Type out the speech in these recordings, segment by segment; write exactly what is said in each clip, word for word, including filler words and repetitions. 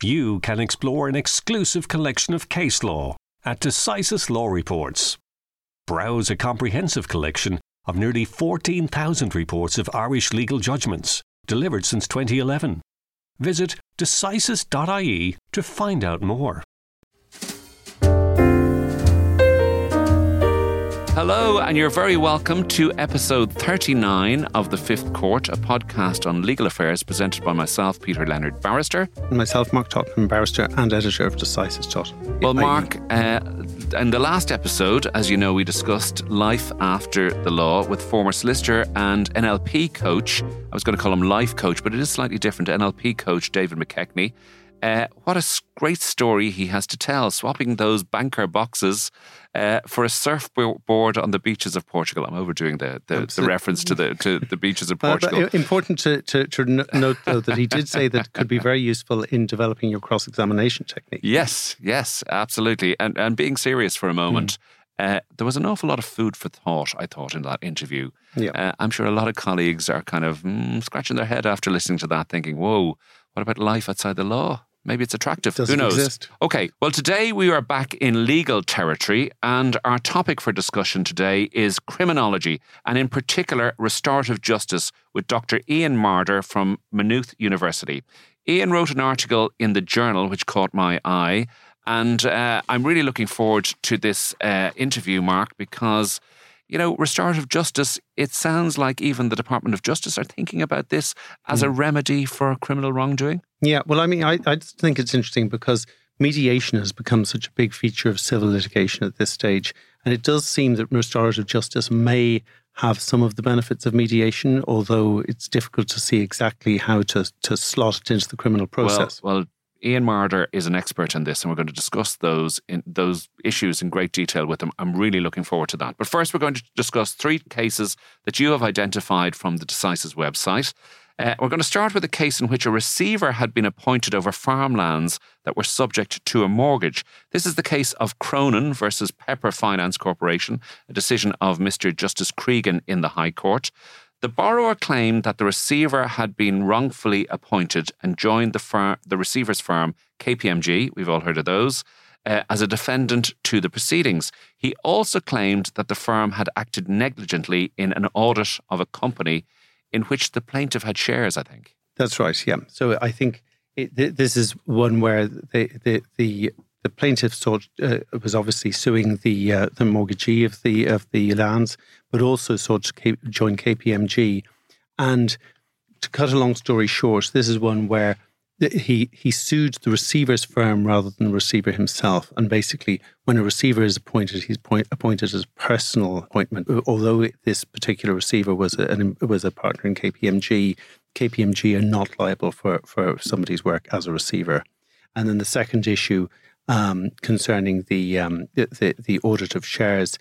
you can explore an exclusive collection of case law at Decisis Law Reports. Browse a comprehensive collection of nearly fourteen thousand reports of Irish legal judgments delivered since twenty eleven. Visit decisis dot I E to find out more. Hello, and you're very welcome to episode thirty-nine of The Fifth Court, a podcast on legal affairs presented by myself, Peter Leonard, barrister. And myself, Mark Tottenham, barrister and editor of Decisis dot I E. Well, Mark, uh, in the last episode, as you know, we discussed life after the law with former solicitor and N L P coach. I was going to call him life coach, but it is slightly different. N L P coach David McKechnie. Uh, what a great story he has to tell, swapping those banker boxes uh, for a surfboard on the beaches of Portugal. I'm overdoing the, the, the reference to the to the beaches of Portugal. But, but important to, to, to note, though, that he did say that it could be very useful in developing your cross-examination technique. Yes, yes, absolutely. And, and being serious for a moment, mm. uh, there was an awful lot of food for thought, I thought, in that interview. Yeah. Uh, I'm sure a lot of colleagues are kind of mm, scratching their head after listening to that, thinking, whoa, what about life outside the law? Maybe it's attractive. Doesn't Who knows? Exist. Okay, well, today we are back in legal territory, and our topic for discussion today is criminology, and in particular, restorative justice, with Doctor Ian Marder from Maynooth University. Ian wrote an article in the Journal which caught my eye, and uh, I'm really looking forward to this uh, interview, Mark, because, you know, restorative justice, it sounds like even the Department of Justice are thinking about this as mm. a remedy for criminal wrongdoing. Yeah, well, I mean, I, I just think it's interesting because mediation has become such a big feature of civil litigation at this stage. And it does seem that restorative justice may have some of the benefits of mediation, although it's difficult to see exactly how to, to slot it into the criminal process. Well, well, Ian Marder is an expert in this, and we're going to discuss those in those issues in great detail with him. I'm really looking forward to that. But first, we're going to discuss three cases that you have identified from the Decisis website. Uh, we're going to start with a case in which a receiver had been appointed over farmlands that were subject to a mortgage. This is the case of Cronin versus Pepper Finance Corporation, a decision of Mister Justice Cregan in the High Court. The borrower claimed that the receiver had been wrongfully appointed and joined the, fir- the receiver's firm, K P M G, we've all heard of those, uh, as a defendant to the proceedings. He also claimed that the firm had acted negligently in an audit of a company in which the plaintiff had shares, I think. That's right, yeah. So I think it, th- this is one where the the the, the plaintiff sought, uh, was obviously suing the uh, the mortgagee of the of the lands, but also sought to K- join K P M G. And to cut a long story short, this is one where he he sued the receiver's firm rather than the receiver himself. And basically, when a receiver is appointed, he's point, appointed as a personal appointment. Although this particular receiver was a, an, was a partner in K P M G, K P M G are not liable for, for somebody's work as a receiver. And then the second issue um, concerning the, um, the, the the audit of shares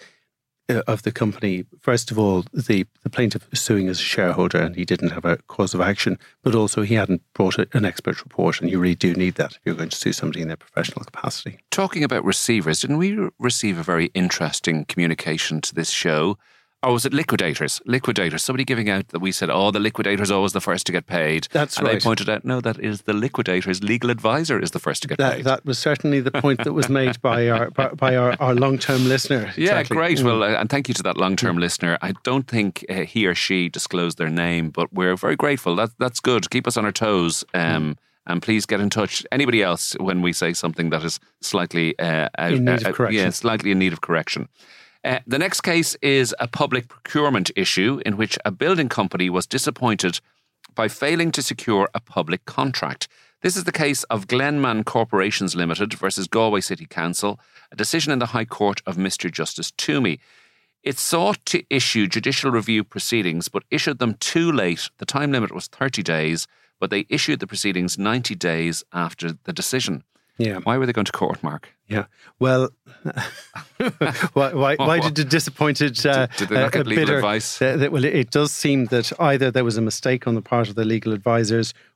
of the company. First of all, the, the plaintiff was suing as a shareholder and he didn't have a cause of action, but also he hadn't brought a, an expert report, and you really do need that if you're going to sue somebody in their professional capacity. Talking about receivers, didn't we receive a very interesting communication to this show? Or was it liquidators? Liquidators. Somebody giving out that we said, oh, the liquidator's always the first to get paid. That's and right. And they pointed out, no, that is the liquidator's legal advisor is the first to get that, paid. That was certainly the point that was made by our by, by our, our long-term listener. Yeah, exactly. great. Mm. Well, uh, and thank you to that long-term mm. listener. I don't think uh, he or she disclosed their name, but we're very grateful. That, that's good. Keep us on our toes. Um, mm. And please get in touch. Anybody else when we say something that is slightly uh, out, in need uh, of correction. Yeah, slightly in need of correction. Uh, the next case is a public procurement issue in which a building company was disappointed by failing to secure a public contract. This is the case of Glenman Corporations Limited versus Galway City Council, a decision in the High Court of Mister Justice Toomey. It sought to issue judicial review proceedings, but issued them too late. The time limit was thirty days, but they issued the proceedings ninety days after the decision. Yeah. Why were they going to court, Mark? Yeah. Well, why, why, why did the disappointed uh, did, did they not get uh, legal bidder, advice? Uh, that, well, it does seem that either there was a mistake on the part of the legal advisors,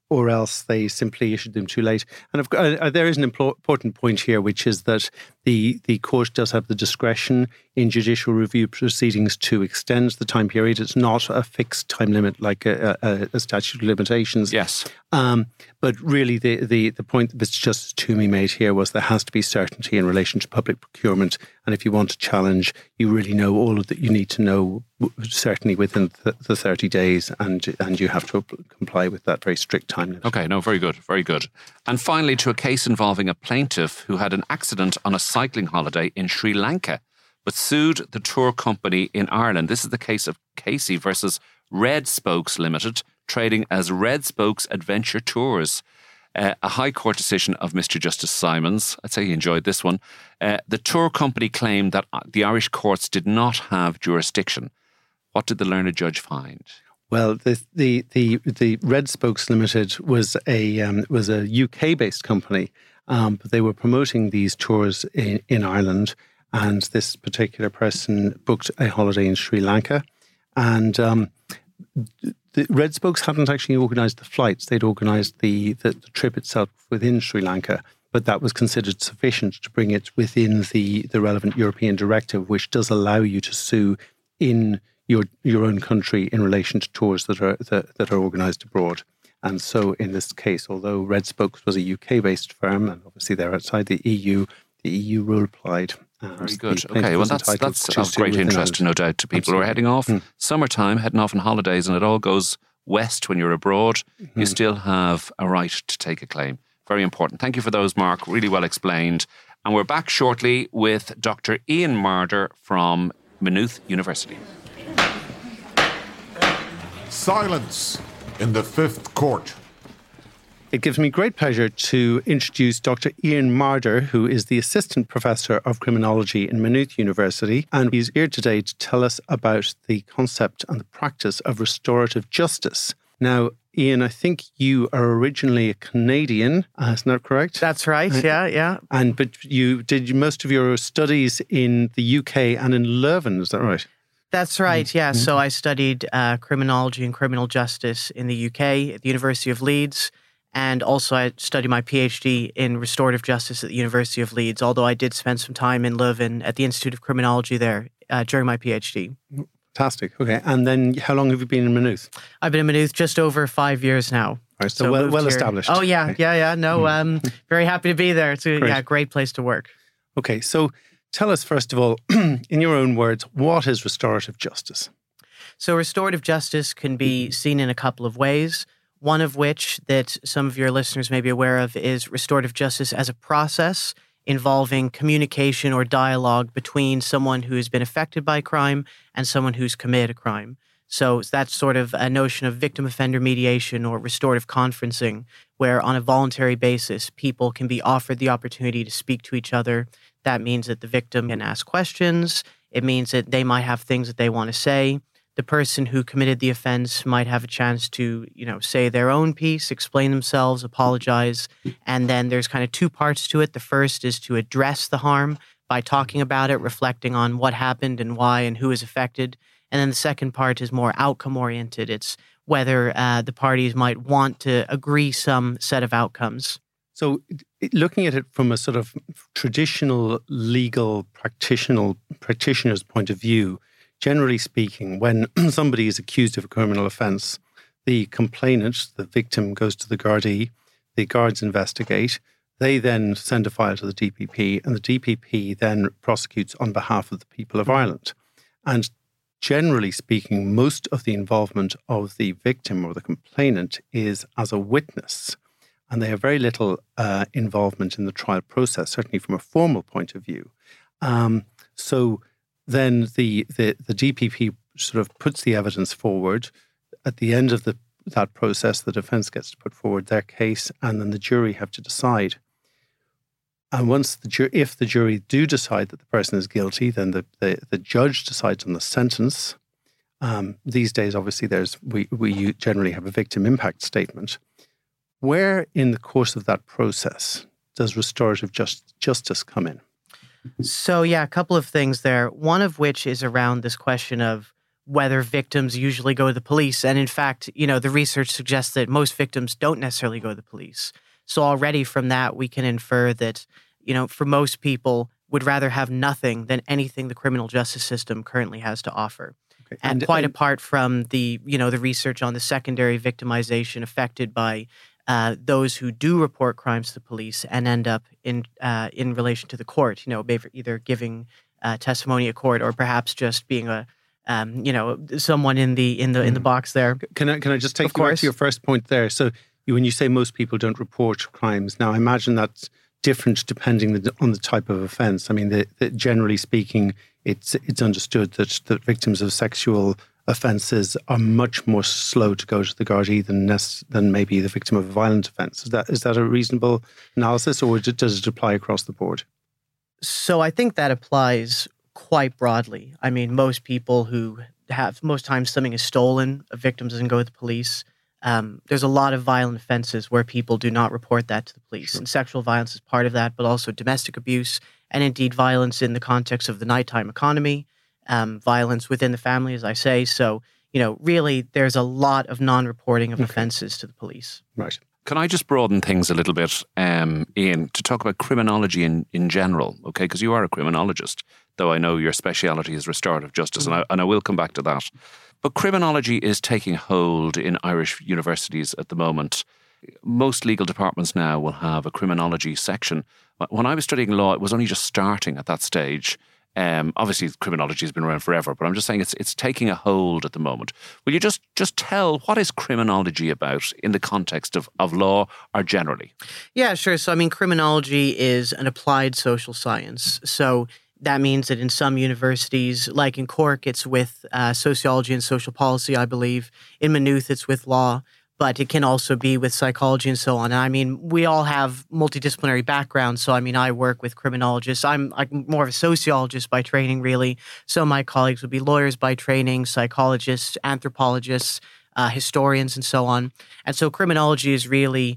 or else they simply issued them too late. And of, uh, there is an important point here, which is that the, the court does have the discretion in judicial review proceedings to extend the time period. It's not a fixed time limit like a, a, a statute of limitations. Yes. Um, but really the, the, the point that Mister Justice Toomey made here was there has to be certainty in relation to public procurement. And if you want to challenge, you really know all of that you need to know, certainly within the, the thirty days, and and you have to comply with that very strict time limit. Okay, no, very good, very good. And finally, to a case involving a plaintiff who had an accident on a cycling holiday in Sri Lanka, but sued the tour company in Ireland. This is the case of Casey versus Red Spokes Limited, trading as Red Spokes Adventure Tours. Uh, a High Court decision of Mister Justice Simons. I'd say he enjoyed this one. Uh, the tour company claimed that the Irish courts did not have jurisdiction. What did the learned judge find? Well, the the the, the Red Spokes Limited was a um, was a U K based company, um, but they were promoting these tours in, in Ireland, and this particular person booked a holiday in Sri Lanka, and um, the Red Spokes hadn't actually organised the flights; they'd organised the, the the trip itself within Sri Lanka. But that was considered sufficient to bring it within the the relevant European directive, which does allow you to sue in your your own country in relation to tours that are that, that are organised abroad. And so in this case, although Red Spokes was a U K-based firm, and obviously they're outside the E U, the E U rule applied. Very good. Okay, well that's that's of great interest, no doubt, to people Absolutely. who are heading off. Mm. Summertime, heading off on holidays, and it all goes west when you're abroad. Mm-hmm. You still have a right to take a claim. Very important. Thank you for those, Mark. Really well explained. And we're back shortly with Doctor Ian Marder from Maynooth University. Silence in the Fifth Court. It gives me great pleasure to introduce Doctor Ian Marder, who is the Assistant Professor of Criminology in Maynooth University, and he's here today to tell us about the concept and the practice of restorative justice. Now, Ian, I think you are originally a Canadian, uh, isn't that correct? That's right, yeah, yeah. And but you did most of your studies in the U K and in Leuven, is that right? That's right, yeah. Mm-hmm. So I studied uh, criminology and criminal justice in the U K at the University of Leeds, and also I studied my PhD in restorative justice at the University of Leeds, although I did spend some time in Leuven at the Institute of Criminology there uh, during my PhD. Fantastic. Okay. And then how long have you been in Maynooth? I've been in Maynooth just over five years now. Right, so, so well, well established. Oh, yeah, yeah, yeah. No, um, very happy to be there. It's a yeah, great place to work. Okay, so tell us, first of all, in your own words, what is restorative justice? So restorative justice can be seen in a couple of ways. One of which that some of your listeners may be aware of is restorative justice as a process involving communication or dialogue between someone who has been affected by crime and someone who's committed a crime. So that's sort of a notion of victim-offender mediation or restorative conferencing, where on a voluntary basis, people can be offered the opportunity to speak to each other. That means that the victim can ask questions. It means that they might have things that they want to say. The person who committed the offense might have a chance to, you know, say their own piece, explain themselves, apologize. And then there's kind of two parts to it. The first is to address the harm by talking about it, reflecting on what happened and why and who is affected. And then the second part is more outcome-oriented. It's whether uh, the parties might want to agree some set of outcomes. So looking at it from a sort of traditional legal practitioner, practitioner's point of view, generally speaking, when somebody is accused of a criminal offence, the complainant, the victim, goes to the Gardaí, the guards investigate, they then send a file to the D P P, and the D P P then prosecutes on behalf of the people of Ireland. And generally speaking, most of the involvement of the victim or the complainant is as a witness, and they have very little uh, involvement in the trial process, certainly from a formal point of view. Um, so then the, the, the D P P sort of puts the evidence forward. At the end of the, that process, the defence gets to put forward their case, and then the jury have to decide. And once the ju- if the jury do decide that the person is guilty, then the, the, the judge decides on the sentence. Um, these days, obviously, there's we, we generally have a victim impact statement. Where in the course of that process does restorative just, justice come in? So, yeah, a couple of things there. One of which is around this question of whether victims usually go to the police. And in fact, you know, the research suggests that most victims don't necessarily go to the police. So already from that, we can infer that, you know, for most people would rather have nothing than anything the criminal justice system currently has to offer. Okay. And, and quite and, apart from the, you know, the research on the secondary victimization affected by uh, those who do report crimes to the police and end up in uh, in relation to the court, you know, either giving uh, testimony at court or perhaps just being a, um, you know, someone in the in the in the box there. Can I can I just take you back to your first point there? So when you say most people don't report crimes, now I imagine that's different depending on the type of offence. I mean, the, the, generally speaking, it's it's understood that, that victims of sexual offences are much more slow to go to the Gardaí than than maybe the victim of a violent offence. Is that is that a reasonable analysis, or does it apply across the board? So I think that applies quite broadly. I mean, most people who have, most times something is stolen, a victim doesn't go to the police. Um, there's a lot of violent offenses where people do not report that to the police. Sure. And sexual violence is part of that, but also domestic abuse and indeed violence in the context of the nighttime economy, um, violence within the family, as I say. So, you know, really there's a lot of non-reporting of okay. offenses to the police. Right. Can I just broaden things a little bit, um, Ian, to talk about criminology in, in general, okay? Because you are a criminologist, though I know your speciality is restorative justice, mm-hmm. and, I, and I will come back to that. But criminology is taking hold in Irish universities at the moment. Most legal departments now will have a criminology section. When I was studying law, it was only just starting at that stage. Um, obviously, criminology has been around forever, but I'm just saying it's it's taking a hold at the moment. Will you just just tell what is criminology about in the context of, of law or generally? Yeah, sure. So, I mean, criminology is an applied social science. So that means that in some universities, like in Cork, it's with uh, sociology and social policy, I believe. In Maynooth, it's with law, but it can also be with psychology and so on. And I mean, we all have multidisciplinary backgrounds. So, I mean, I work with criminologists. I'm, I'm more of a sociologist by training, really. So my colleagues would be lawyers by training, psychologists, anthropologists, uh, historians, and so on. And so criminology is really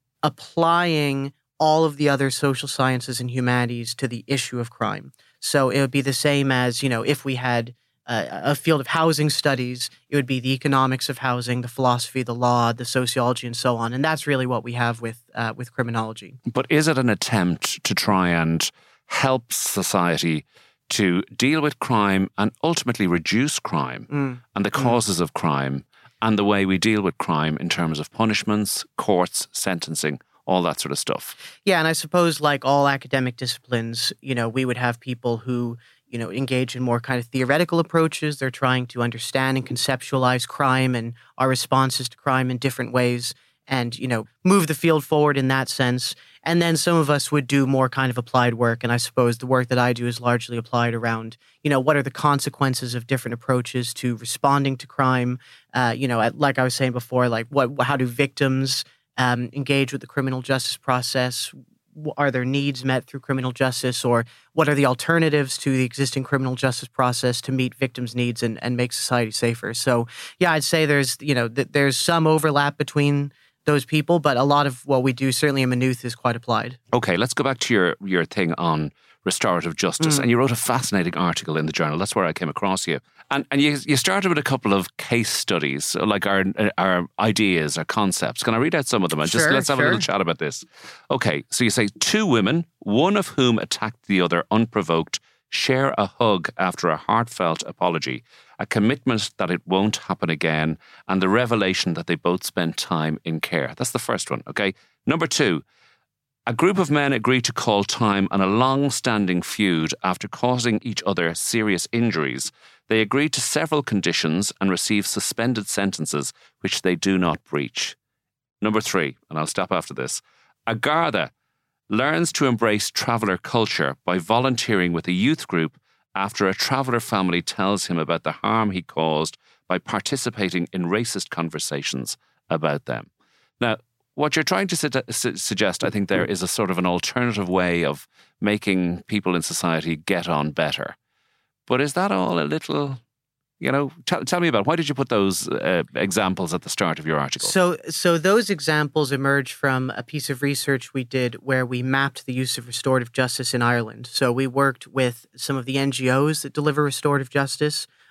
applying all of the other social sciences and humanities to the issue of crime. So it would be the same as, you know, if we had uh, a field of housing studies, it would be the economics of housing, the philosophy, the law, the sociology, and so on. And that's really what we have with uh, with criminology. But is it an attempt to try and help society to deal with crime and ultimately reduce crime mm. and the causes mm. of crime and the way we deal with crime in terms of punishments, courts, sentencing, all that sort of stuff? Yeah, and I suppose like all academic disciplines, you know, we would have people who, you know, engage in more kind of theoretical approaches. They're trying to understand and conceptualize crime and our responses to crime in different ways and, you know, move the field forward in that sense. And then some of us would do more kind of applied work. And I suppose the work that I do is largely applied around, you know, what are the consequences of different approaches to responding to crime? Uh, you know, like I was saying before, like what, how do victims Um, engage with the criminal justice process? Are their needs met through criminal justice, or what are the alternatives to the existing criminal justice process to meet victims' needs and, and make society safer? So, yeah, I'd say there's, you know, th- there's some overlap between those people, but a lot of what we do, certainly in Maynooth, is quite applied. Okay, let's go back to your, your thing on restorative justice. Mm. And you wrote a fascinating article in the journal. That's where I came across you. And and you you started with a couple of case studies, like our our ideas, our concepts. Can I read out some of them? And sure, just let's have sure. a little chat about this. Okay, so you say two women, one of whom attacked the other unprovoked, share a hug after a heartfelt apology, a commitment that it won't happen again, and the revelation that they both spend time in care. That's the first one, okay? Number two, a group of men agree to call time on a long-standing feud after causing each other serious injuries. They agree to several conditions and receive suspended sentences which they do not breach. Number three, and I'll stop after this, a Garda learns to embrace traveller culture by volunteering with a youth group after a traveller family tells him about the harm he caused by participating in racist conversations about them. Now, what you're trying to su- su- suggest, I think, there is a sort of an alternative way of making people in society get on better. But is that all a little, you know, t- tell me about it. Why did you put those uh, examples at the start of your article? So, so those examples emerged from a piece of research we did where we mapped the use of restorative justice in Ireland. So we worked with some of the N G Os that deliver restorative justice,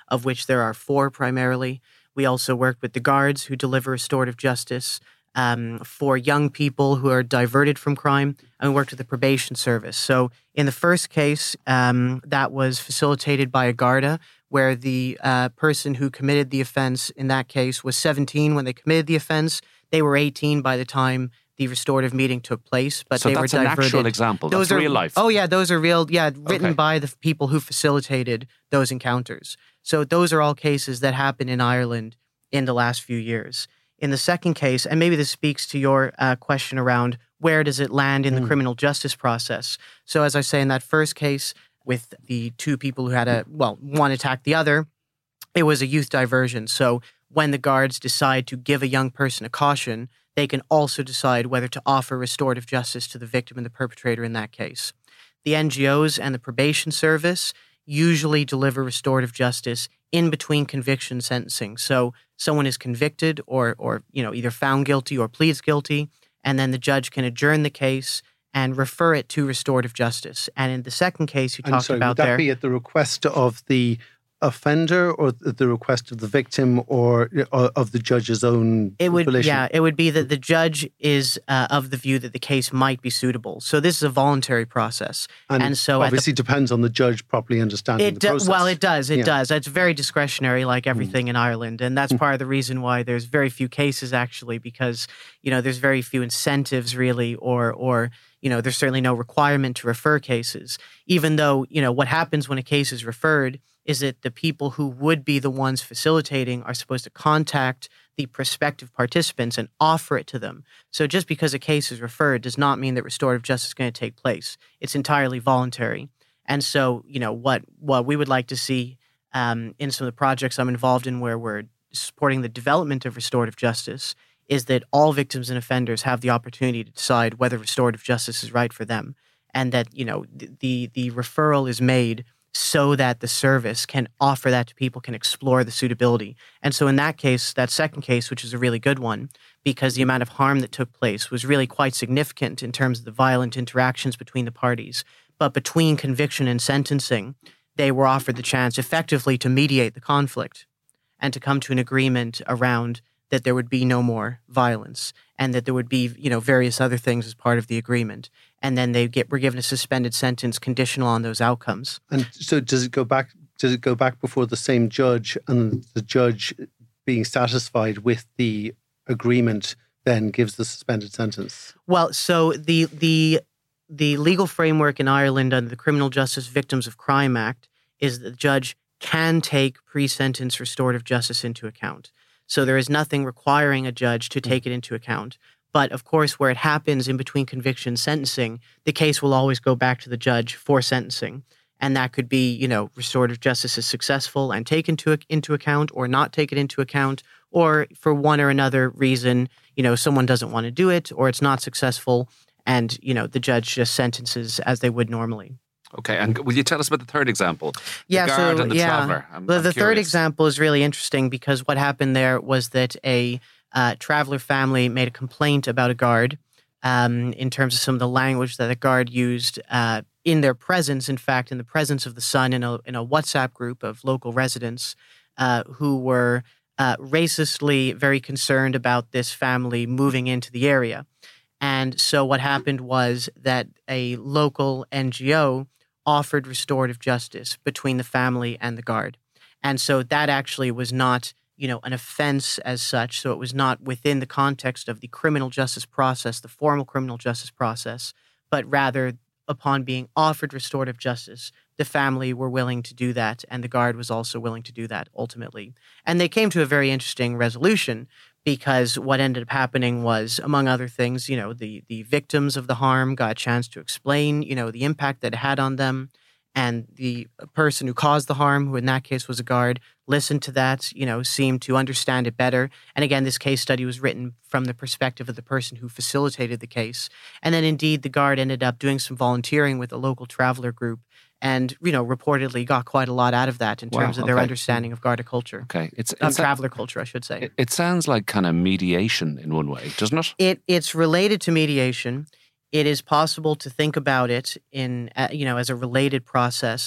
of which there are four primarily. We also work with the guards who deliver restorative justice um, for young people who are diverted from crime, and we worked with the probation service. So in the first case, um, that was facilitated by a Garda, where the uh, person who committed the offense in that case was seventeen when they committed the offense. They were eighteen by the time the restorative meeting took place, but so they that's were an diverted. actual example. Those that's are real life. Oh yeah, those are real. Yeah, written Okay. by the people who facilitated those encounters. So those are all cases that happen in Ireland in the last few years. In the second case, and maybe this speaks to your uh, question around where does it land in the Mm. criminal justice process. So as I say, in that first case with the two people who had a, well, one attacked the other, it was a youth diversion. So when the guards decide to give a young person a caution, they can also decide whether to offer restorative justice to the victim and the perpetrator in that case. The N G Os and the probation service usually deliver restorative justice in between conviction and sentencing. So someone is convicted or, or you know, either found guilty or pleads guilty, and then the judge can adjourn the case and refer it to restorative justice. And in the second case you And talked sorry, about would that there, be at the request of the offender or at the request of the victim or uh, of the judge's own It would, volition? yeah, it would be that the judge is uh, of the view that the case might be suitable. So this is a voluntary process, And, and so at the obviously depends on the judge properly understanding It the do, process. well, it does. It Yeah. does. It's very discretionary, like everything in Ireland, and that's part of the reason why there's very few cases actually, because you know there's very few incentives really, or or you know there's certainly no requirement to refer cases. Even though you know what happens when a case is referred is that the people who would be the ones facilitating are supposed to contact the prospective participants and offer it to them. So just because a case is referred does not mean that restorative justice is going to take place. It's entirely voluntary. And so, you know, what what we would like to see um, in some of the projects I'm involved in where we're supporting the development of restorative justice is that all victims and offenders have the opportunity to decide whether restorative justice is right for them. And that, you know, the the, the referral is made so that the service can offer that to people, can explore the suitability. And so in that case, that second case, which is a really good one, because the amount of harm that took place was really quite significant in terms of the violent interactions between the parties. But between conviction and sentencing, they were offered the chance effectively to mediate the conflict and to come to an agreement around that there would be no more violence and that there would be, you know, various other things as part of the agreement. And then they get were given a suspended sentence conditional on those outcomes. And so does it go back does it go back before the same judge, and the judge being satisfied with the agreement then gives the suspended sentence? Well, so the the the legal framework in Ireland under the Criminal Justice Victims of Crime Act is that the judge can take pre-sentence restorative justice into account. So there is nothing requiring a judge to take it into account. But of course, where it happens in between conviction and sentencing, the case will always go back to the judge for sentencing. And that could be, you know, restorative justice is successful and taken to, into account or not taken into account, or for one or another reason, you know, someone doesn't want to do it or it's not successful and, you know, the judge just sentences as they would normally. Okay, and will you tell us about the third example? Yeah, the guard so, and the yeah. traveller. I'm, Well, I'm the third curious. example is really interesting because what happened there was that a uh, traveller family made a complaint about a guard um, in terms of some of the language that the guard used uh, in their presence, in fact, in the presence of the son in a, in a WhatsApp group of local residents uh, who were uh, racistly very concerned about this family moving into the area. And so what happened was that a local N G O offered restorative justice between the family and the guard. And so that actually was not, you know, an offense as such. So it was not within the context of the criminal justice process, the formal criminal justice process, but rather upon being offered restorative justice, the family were willing to do that. And the guard was also willing to do that ultimately. And they came to a very interesting resolution because what ended up happening was, among other things, you know, the the victims of the harm got a chance to explain, you know, the impact that it had on them. And the person who caused the harm, who in that case was a guard, listened to that, you know, seemed to understand it better. And again, this case study was written from the perspective of the person who facilitated the case. And then indeed, the guard ended up doing some volunteering with a local traveler group and, you know, reportedly got quite a lot out of that in Wow, terms of their okay. understanding of Garda culture. Okay, it's, Of it's traveler culture, I should say. It, it sounds like kind of mediation in one way, doesn't it? It it's related to mediation. It is possible to think about it in uh, you know as a related process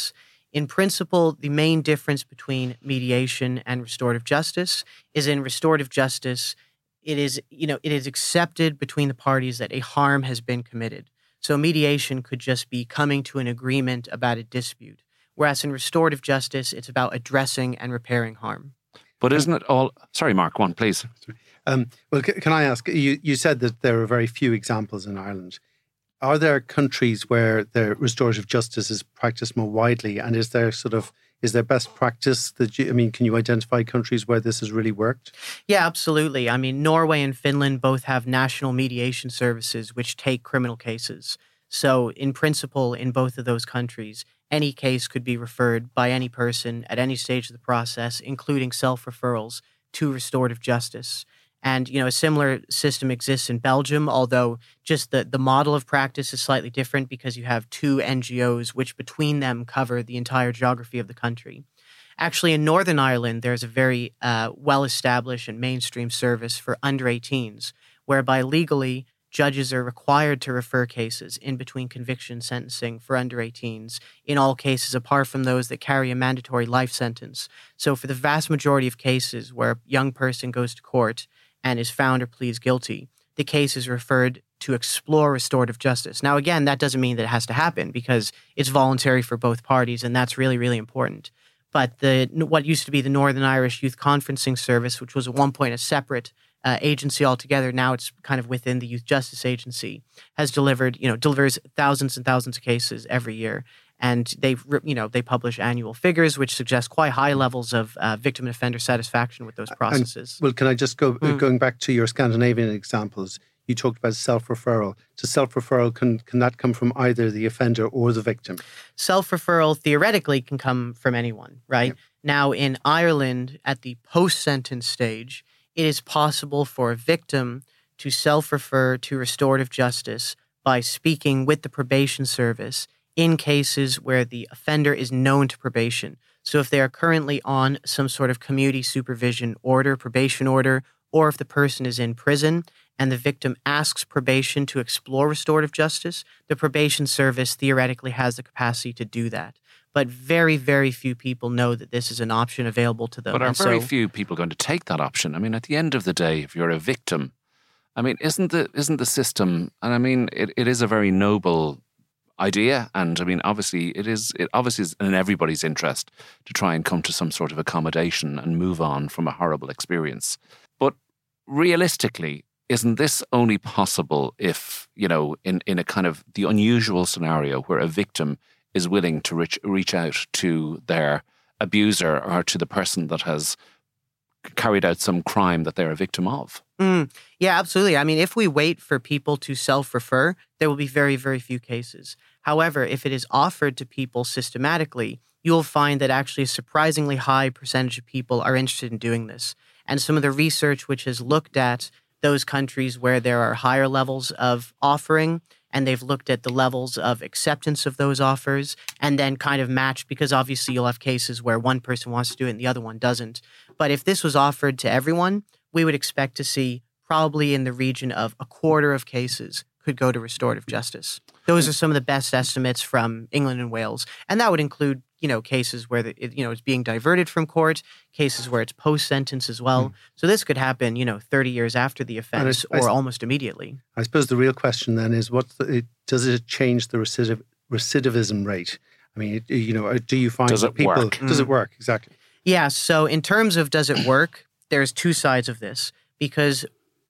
In principle, the main difference between mediation and restorative justice is in restorative justice, it is, you know, it is accepted between the parties that a harm has been committed. So mediation could just be coming to an agreement about a dispute. Whereas in restorative justice, it's about addressing and repairing harm. But isn't it all... Sorry, Mark, go on, please. Um, well, c- can I ask, you, you said that there are very few examples in Ireland. Are there countries where the restorative justice is practiced more widely? And is there sort of, is there best practice that you, I mean, can you identify countries where this has really worked? Yeah, absolutely. I mean, Norway and Finland both have national mediation services which take criminal cases. So in principle, in both of those countries, any case could be referred by any person at any stage of the process, including self-referrals, to restorative justice. And, you know, a similar system exists in Belgium, although just the, the model of practice is slightly different because you have two N G Os, which between them cover the entire geography of the country. Actually, in Northern Ireland, there's a very uh, well-established and mainstream service for under eighteens, whereby legally judges are required to refer cases in between conviction and sentencing for under eighteens, in all cases apart from those that carry a mandatory life sentence. So for the vast majority of cases where a young person goes to court and is found or pleads guilty, the case is referred to explore restorative justice. Now, again, that doesn't mean that it has to happen because it's voluntary for both parties, and that's really, really important. But the what used to be the Northern Irish Youth Conferencing Service, which was at one point a separate uh, agency altogether, now it's kind of within the Youth Justice Agency, has delivered, you know, delivers thousands and thousands of cases every year. And they, you know, they publish annual figures, which suggest quite high levels of uh, victim and offender satisfaction with those processes. And, well, can I just go mm. going back to your Scandinavian examples? You talked about self-referral. To self-referral, can can that come from either the offender or the victim? Self-referral theoretically can come from anyone, right? Yep. Now, in Ireland, at the post-sentence stage, it is possible for a victim to self-refer to restorative justice by speaking with the probation service in cases where the offender is known to probation. So if they are currently on some sort of community supervision order, probation order, or if the person is in prison and the victim asks probation to explore restorative justice, the probation service theoretically has the capacity to do that. But very, very few people know that this is an option available to them. But are and very so, few people going to take that option? I mean, at the end of the day, if you're a victim, I mean, isn't the isn't the system, and I mean, it, it is a very noble idea, and I mean, obviously, it is. It obviously is in everybody's interest to try and come to some sort of accommodation and move on from a horrible experience. But realistically, isn't this only possible if, you know, in, in a kind of the unusual scenario where a victim is willing to reach reach out to their abuser or to the person that has carried out some crime that they're a victim of? Mm, yeah, absolutely. I mean, if we wait for people to self-refer, there will be very, very few cases. However, if it is offered to people systematically, you'll find that actually a surprisingly high percentage of people are interested in doing this. And some of the research which has looked at those countries where there are higher levels of offering, and they've looked at the levels of acceptance of those offers and then kind of matched, because obviously you'll have cases where one person wants to do it and the other one doesn't. But if this was offered to everyone, we would expect to see probably in the region of a quarter of cases could go to restorative justice. Those are some of the best estimates from England and Wales. And that would include, you know, cases where, the, it, you know, it's being diverted from court, cases where it's post-sentence as well. Mm. So this could happen, you know, thirty years after the offense I, I, or almost immediately. I suppose the real question then is, what the, does it change the recidiv, recidivism rate? I mean, you know, do you find does that it people... Work? Does mm. it work? Exactly. Yeah, so in terms of does it work, there's two sides of this, because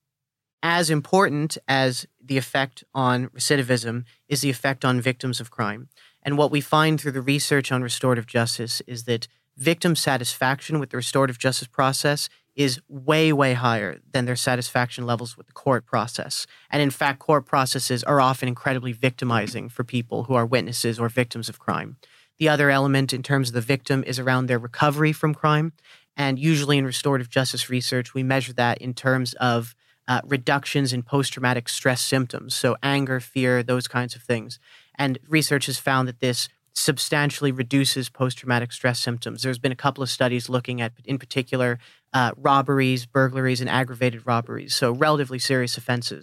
as important as the effect on recidivism is the effect on victims of crime. And what we find through the research on restorative justice is that victim satisfaction with the restorative justice process is way, way higher than their satisfaction levels with the court process. And in fact, court processes are often incredibly victimizing for people who are witnesses or victims of crime. The other element in terms of the victim is around their recovery from crime. And usually in restorative justice research, we measure that in terms of uh, reductions in post-traumatic stress symptoms. So anger, fear, those kinds of things. And research has found that this substantially reduces post-traumatic stress symptoms. There's been a couple of studies looking at, in particular, uh, robberies, burglaries, and aggravated robberies. So relatively serious offenses.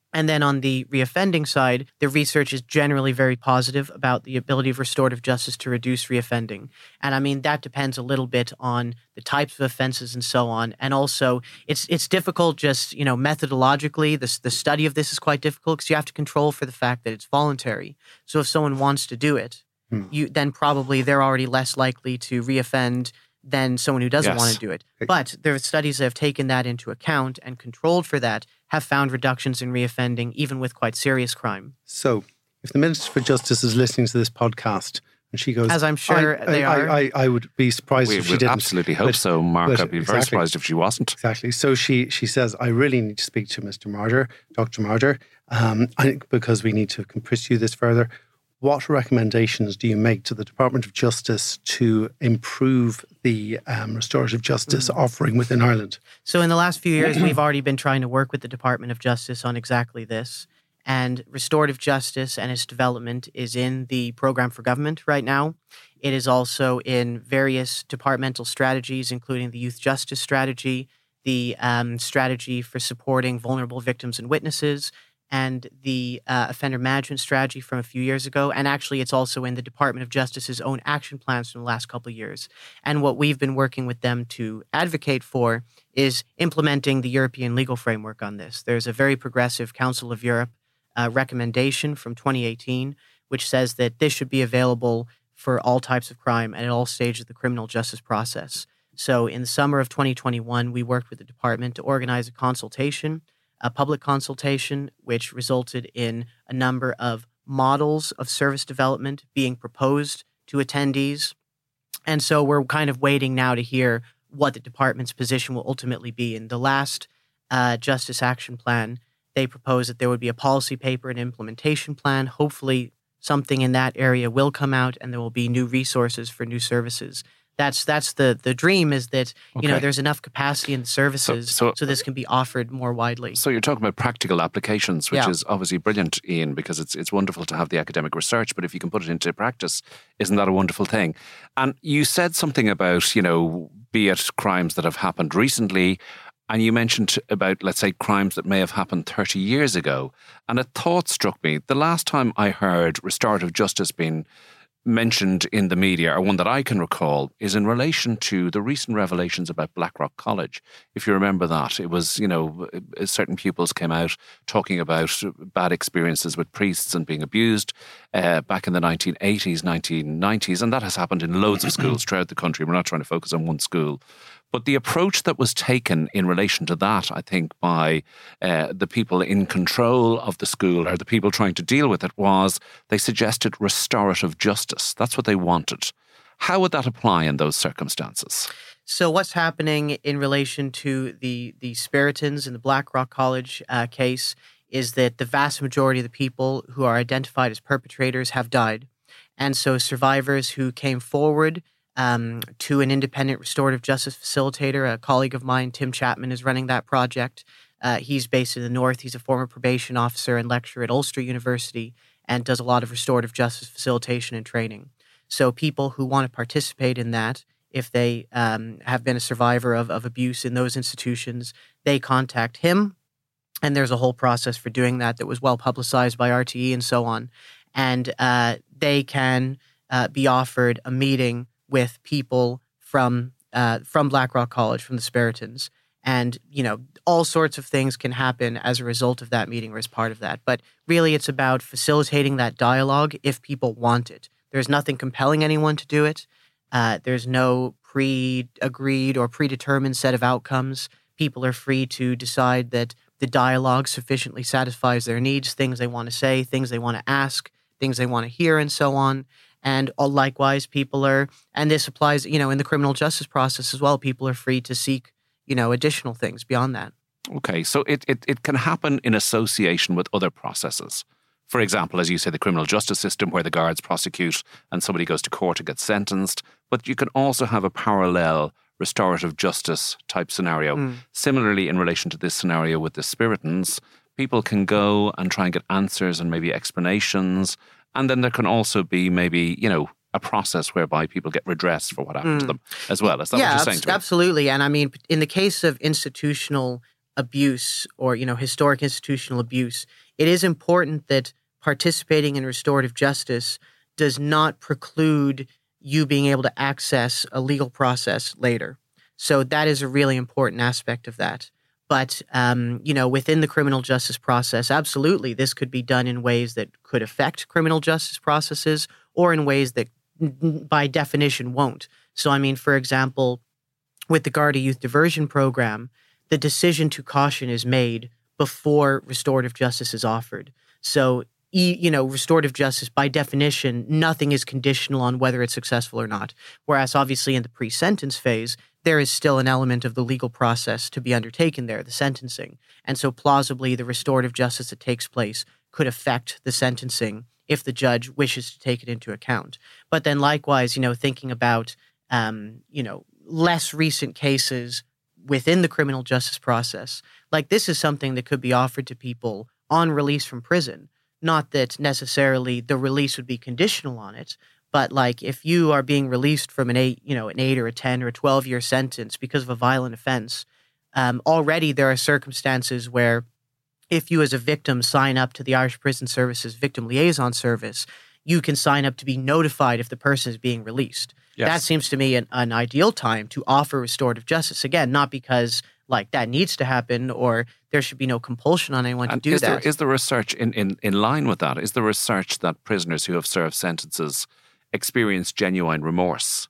And then on the reoffending side, the research is generally very positive about the ability of restorative justice to reduce reoffending. And I mean, that depends a little bit on the types of offenses and so on. And also, it's it's difficult just, you know, methodologically. The, the study of this is quite difficult because you have to control for the fact that it's voluntary. So if someone wants to do it, hmm. you then probably they're already less likely to reoffend than someone who doesn't yes. want to do it. But there are studies that have taken that into account and controlled for that, have found reductions in reoffending, even with quite serious crime. So if the Minister for Justice is listening to this podcast and she goes... As I'm sure I, they I, are. I, I would be surprised we if she would didn't. absolutely hope but, so, Mark. but, I'd be exactly, very surprised if she wasn't. Exactly. So she she says, I really need to speak to Mister Martyr, Doctor Martyr, um, I, because we need to pursue this further. What recommendations do you make to the Department of Justice to improve the um, restorative justice mm-hmm. offering within Ireland? So in the last few years, we've already been trying to work with the Department of Justice on exactly this. And restorative justice and its development is in the program for government right now. It is also in various departmental strategies, including the youth justice strategy, the um, strategy for supporting vulnerable victims and witnesses, and the uh, offender management strategy from a few years ago. And actually, it's also in the Department of Justice's own action plans from the last couple of years. And what we've been working with them to advocate for is implementing the European legal framework on this. There's a very progressive Council of Europe uh, recommendation from twenty eighteen, which says that this should be available for all types of crime and at all stages of the criminal justice process. So in the summer of twenty twenty-one, we worked with the department to organize a consultation, a public consultation, which resulted in a number of models of service development being proposed to attendees. And so we're kind of waiting now to hear what the department's position will ultimately be. In the last uh, Justice Action Plan, they proposed that there would be a policy paper and implementation plan. Hopefully something in that area will come out and there will be new resources for new services. That's that's the the dream, is that, you okay. know, there's enough capacity in the services so, so, so this can be offered more widely. So you're talking about practical applications, which yeah. is obviously brilliant, Ian, because it's it's wonderful to have the academic research, but if you can put it into practice, isn't that a wonderful thing? And you said something about, you know, be it crimes that have happened recently, and you mentioned about, let's say, crimes that may have happened thirty years ago. And a thought struck me. The last time I heard restorative justice being mentioned in the media, or one that I can recall, is in relation to the recent revelations about Blackrock College. If you remember that, it was, you know, certain pupils came out talking about bad experiences with priests and being abused uh, back in the nineteen eighties, nineteen nineties, and that has happened in loads of schools throughout the country. We're not trying to focus on one school. But the approach that was taken in relation to that, I think, by uh, the people in control of the school, or the people trying to deal with it, was they suggested restorative justice. That's what they wanted. How would that apply in those circumstances? So what's happening in relation to the, the Spiritans in the Blackrock College uh, case is that the vast majority of the people who are identified as perpetrators have died. And so survivors who came forward Um, to an independent restorative justice facilitator, a colleague of mine, Tim Chapman, is running that project. Uh, he's based in the North. He's a former probation officer and lecturer at Ulster University and does a lot of restorative justice facilitation and training. So people who want to participate in that, if they um, have been a survivor of, of abuse in those institutions, they contact him. And there's a whole process for doing that that was well publicized by R T E and so on. And uh, they can uh, be offered a meeting with people from uh, from Blackrock College, from the Spiritans. And, you know, all sorts of things can happen as a result of that meeting or as part of that. But really, it's about facilitating that dialogue if people want it. There's nothing compelling anyone to do it. Uh, there's no pre-agreed or predetermined set of outcomes. People are free to decide that the dialogue sufficiently satisfies their needs, things they want to say, things they want to ask, things they want to hear, and so on. And likewise, people are, and this applies, you know, in the criminal justice process as well, people are free to seek, you know, additional things beyond that. Okay, so it, it, it can happen in association with other processes. For example, as you say, the criminal justice system where the guards prosecute and somebody goes to court and gets sentenced. But you can also have a parallel restorative justice type scenario. Mm. Similarly, in relation to this scenario with the Spiritans, people can go and try and get answers and maybe explanations. And then there can also be maybe, you know, a process whereby people get redress for what happened mm. to them as well. Is that yeah, what you're saying abs- to me? Absolutely. And I mean, in the case of institutional abuse or, you know, historic institutional abuse, it is important that participating in restorative justice does not preclude you being able to access a legal process later. So that is a really important aspect of that. But, um, you know, within the criminal justice process, absolutely, this could be done in ways that could affect criminal justice processes or in ways that by definition won't. So, I mean, for example, with the Garda Youth Diversion Program, the decision to caution is made before restorative justice is offered. So, you know, restorative justice, by definition, nothing is conditional on whether it's successful or not. Whereas obviously in the pre-sentence phase, there is still an element of the legal process to be undertaken there, the sentencing. And so plausibly, the restorative justice that takes place could affect the sentencing if the judge wishes to take it into account. But then likewise, you know, thinking about, um, you know, less recent cases within the criminal justice process, like this is something that could be offered to people on release from prison. Not that necessarily the release would be conditional on it, but like if you are being released from an eight, you know, an eight or a ten or a twelve year sentence because of a violent offense, um, already there are circumstances where if you as a victim sign up to the Irish Prison Service's Victim Liaison Service, you can sign up to be notified if the person is being released. Yes. That seems to me an, an ideal time to offer restorative justice. Again, not because like that needs to happen or there should be no compulsion on anyone and to do is that. There, is there research in, in, in line with that? Is there research that prisoners who have served sentences experience genuine remorse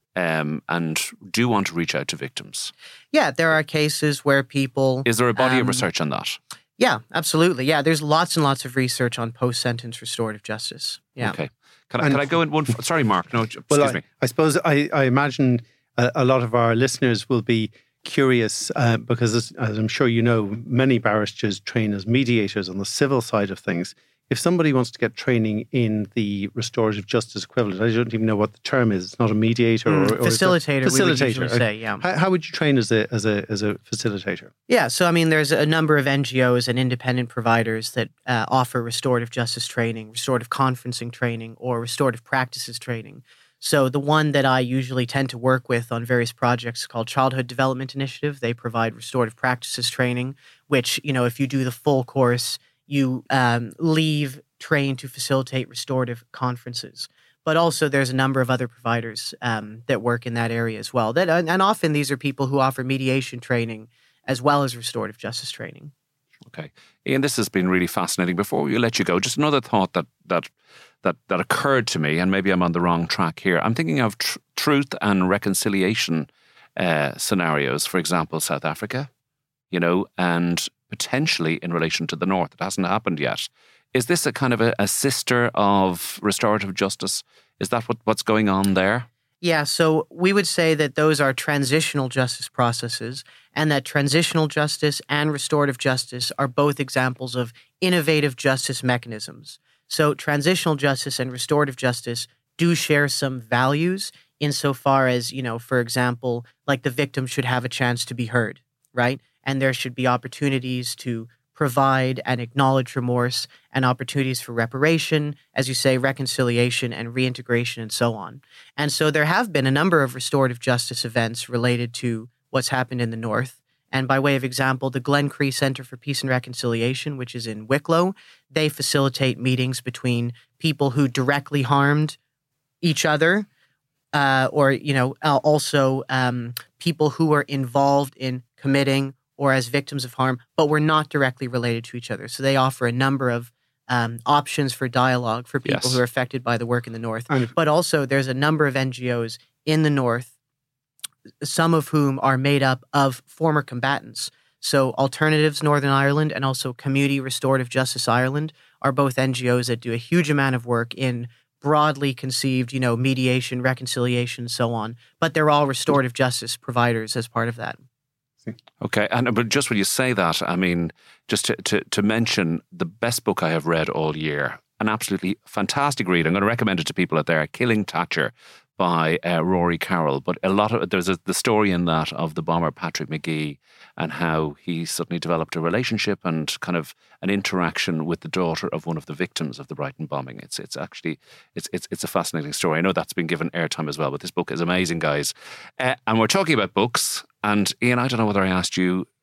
um, and do want to reach out to victims? Yeah, there are cases where people... Is there a body um, of research on that? Yeah, absolutely. Yeah, there's lots and lots of research on post-sentence restorative justice. Yeah. Okay. Can I, can I go in one... Sorry, Mark. No, excuse well, I, me. I suppose I, I imagine a, a lot of our listeners will be curious uh, because, as, as I'm sure you know, many barristers train as mediators on the civil side of things. If somebody wants to get training in the restorative justice equivalent, I don't even know what the term is. It's not a mediator mm, or, or facilitator. Facilitator. We would usually say, yeah. How, how would you train as a as a as a facilitator? Yeah, so I mean, there's a number of N G Os and independent providers that uh, offer restorative justice training, restorative conferencing training, or restorative practices training. So the one that I usually tend to work with on various projects is called Childhood Development Initiative. They provide restorative practices training, which, you know, if you do the full course, you um, leave trained to facilitate restorative conferences. But also there's a number of other providers um, that work in that area as well. That And often these are people who offer mediation training as well as restorative justice training. Okay. Ian, this has been really fascinating. Before we let you go, just another thought that that that, that occurred to me, and maybe I'm on the wrong track here. I'm thinking of tr- truth and reconciliation uh, scenarios, for example, South Africa, you know, and potentially in relation to the North. It hasn't happened yet. Is this a kind of a, a sister of restorative justice? Is that what, what's going on there? Yeah, so we would say that those are transitional justice processes, and that transitional justice and restorative justice are both examples of innovative justice mechanisms. So transitional justice and restorative justice do share some values insofar as, you know, for example, like the victim should have a chance to be heard, right? And there should be opportunities to provide and acknowledge remorse and opportunities for reparation, as you say, reconciliation and reintegration and so on. And so there have been a number of restorative justice events related to what's happened in the North. And by way of example, the Glen Cree Center for Peace and Reconciliation, which is in Wicklow, they facilitate meetings between people who directly harmed each other uh, or, you know, also um, people who were involved in committing or as victims of harm, but were not directly related to each other. So they offer a number of um, options for dialogue for people yes. who are affected by the work in the North. And but also there's a number of N G Os in the North, some of whom are made up of former combatants. So Alternatives Northern Ireland and also Community Restorative Justice Ireland are both N G Os that do a huge amount of work in broadly conceived, you know, mediation, reconciliation, and so on. But they're all restorative justice providers as part of that. Okay, and but just when you say that, I mean, just to, to, to mention the best book I have read all year, an absolutely fantastic read. I'm going to recommend it to people out there, Killing Thatcher by uh, Rory Carroll. But a lot of there's a, the story in that of the bomber Patrick Magee and how he suddenly developed a relationship and kind of an interaction with the daughter of one of the victims of the Brighton bombing. It's it's actually it's it's it's a fascinating story. I know that's been given airtime as well, but this book is amazing, guys. Uh, and we're talking about books. And Ian, I don't know whether I asked you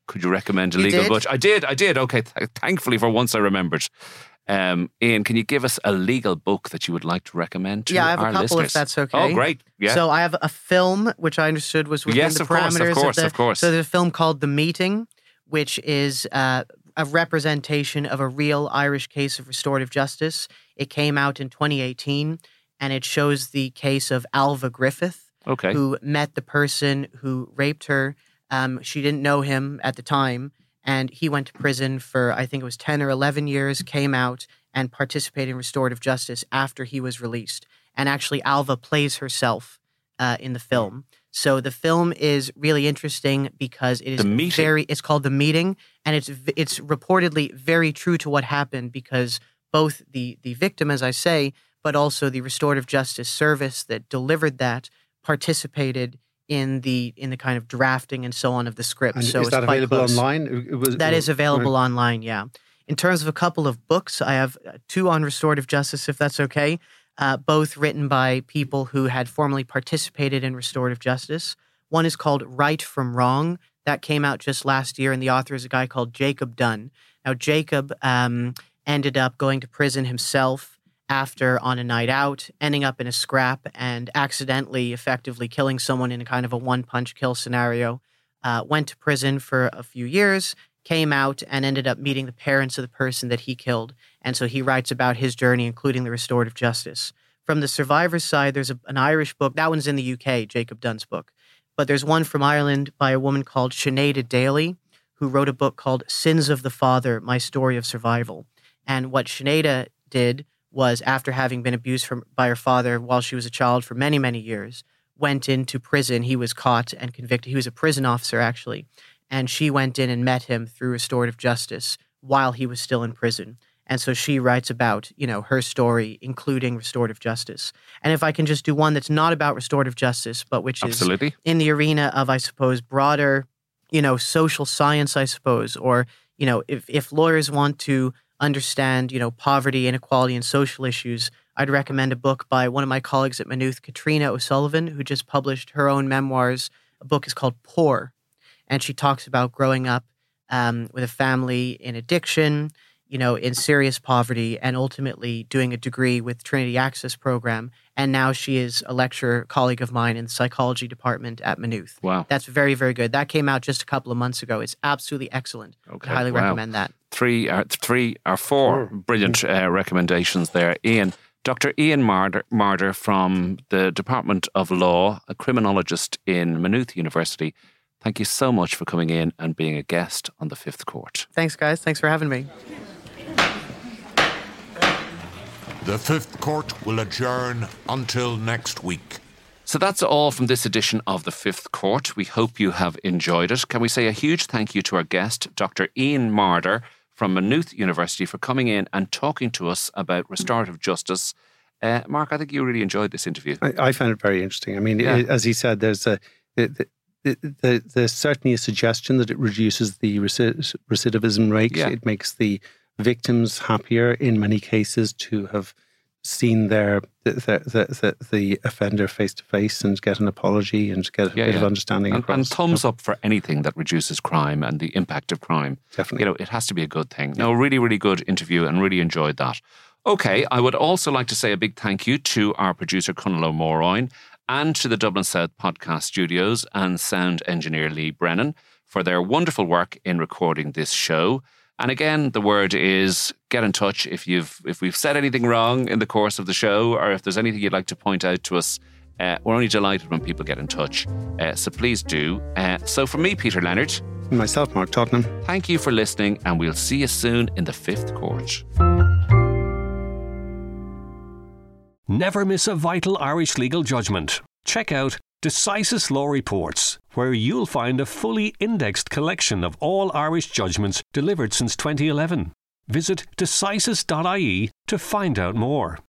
Could you recommend a You legal did? book? I did, I did. Okay, th- thankfully for once I remembered. Um, Ian, can you give us a legal book that you would like to recommend to Yeah, I have our a couple listeners? if that's okay. Oh, great. Yeah. So I have a film, which I understood was within Yes, the of course, of parameters course, the. of course. So there's a film called The Meeting, which is uh, a representation of a real Irish case of restorative justice. It came out in twenty eighteen, and it shows the case of Alva Griffith, okay. who met the person who raped her. Um, she didn't know him at the time, and he went to prison for, I think it was ten or eleven years, came out and participated in restorative justice after he was released. And actually, Alva plays herself uh, in the film. So the film is really interesting because it is The Meeting. very, it's called The Meeting, and it's it's reportedly very true to what happened because both the, the victim, as I say, but also the restorative justice service that delivered that participated in the in the kind of drafting and so on of the script. And so is it's that quite available close. online? It- it was- That is available Right. online, yeah. In terms of a couple of books, I have two on restorative justice, if that's okay, uh, both written by people who had formerly participated in restorative justice. One is called Right from Wrong. That came out just last year, and the author is a guy called Jacob Dunn. Now, Jacob um, ended up going to prison himself after on a night out, ending up in a scrap and accidentally, effectively killing someone in a kind of a one-punch kill scenario. Uh, went to prison for a few years, came out and ended up meeting the parents of the person that he killed. And so he writes about his journey, including the restorative justice. From the survivor's side, there's a, an Irish book. That one's in the U K, Jacob Dunn's book. But there's one from Ireland by a woman called Sinead Daly, who wrote a book called Sins of the Father, My Story of Survival. And what Sinead did was, after having been abused from, by her father while she was a child for many, many years, went into prison. He was caught and convicted. He was a prison officer, actually. And she went in and met him through restorative justice while he was still in prison. And so she writes about, you know, her story, including restorative justice. And if I can just do one that's not about restorative justice, but which Absolutely. is in the arena of, I suppose, broader, you know, social science, I suppose, or, you know, if, if lawyers want to understand, you know, poverty, inequality, and social issues, I'd recommend a book by one of my colleagues at Maynooth, Katrina O'Sullivan, who just published her own memoirs. A book is called Poor, and she talks about growing up um, with a family in addiction, you know, in serious poverty, and ultimately doing a degree with Trinity Access Program. And now she is a lecturer, colleague of mine in the psychology department at Maynooth. Wow. That's very, very good. That came out just a couple of months ago. It's absolutely excellent. Okay, I highly wow. recommend that. Three, uh, three or four brilliant uh, recommendations there. Ian, Doctor Ian Marder, Marder from the Department of Law, a criminologist in Maynooth University. Thank you so much for coming in and being a guest on the Fifth Court. Thanks, guys. Thanks for having me. The Fifth Court will adjourn until next week. So that's all from this edition of the Fifth Court. We hope you have enjoyed it. Can we say a huge thank you to our guest, Doctor Ian Marder from Maynooth University, for coming in and talking to us about restorative justice. Uh, Mark, I think you really enjoyed this interview. I, I found it very interesting. I mean, Yeah. it, as he said, there's a the, the, the, there's certainly a suggestion that it reduces the reci- recidivism rate. Yeah. It makes the victims happier in many cases to have seen their the the, the, the offender face to face and get an apology and get a Yeah, bit yeah. of understanding And, across. and thumbs up for anything that reduces crime and the impact of crime. Definitely. You know, it has to be a good thing. No, really, really good interview and really enjoyed that. Okay, I would also like to say a big thank you to our producer, Conal O'Moroyne, and to the Dublin South Podcast Studios and sound engineer Lee Brennan for their wonderful work in recording this show. And again, the word is get in touch if you've if we've said anything wrong in the course of the show, or if there's anything you'd like to point out to us. Uh, we're only delighted when people get in touch. Uh, so please do. Uh, so from me, Peter Leonard, Myself, Mark Tottenham. thank you for listening, and we'll see you soon in the Fifth Court. Never miss a vital Irish legal judgment. Check out Decisis Law Reports, where you'll find a fully indexed collection of all Irish judgments delivered since twenty eleven. Visit decisis dot I E to find out more.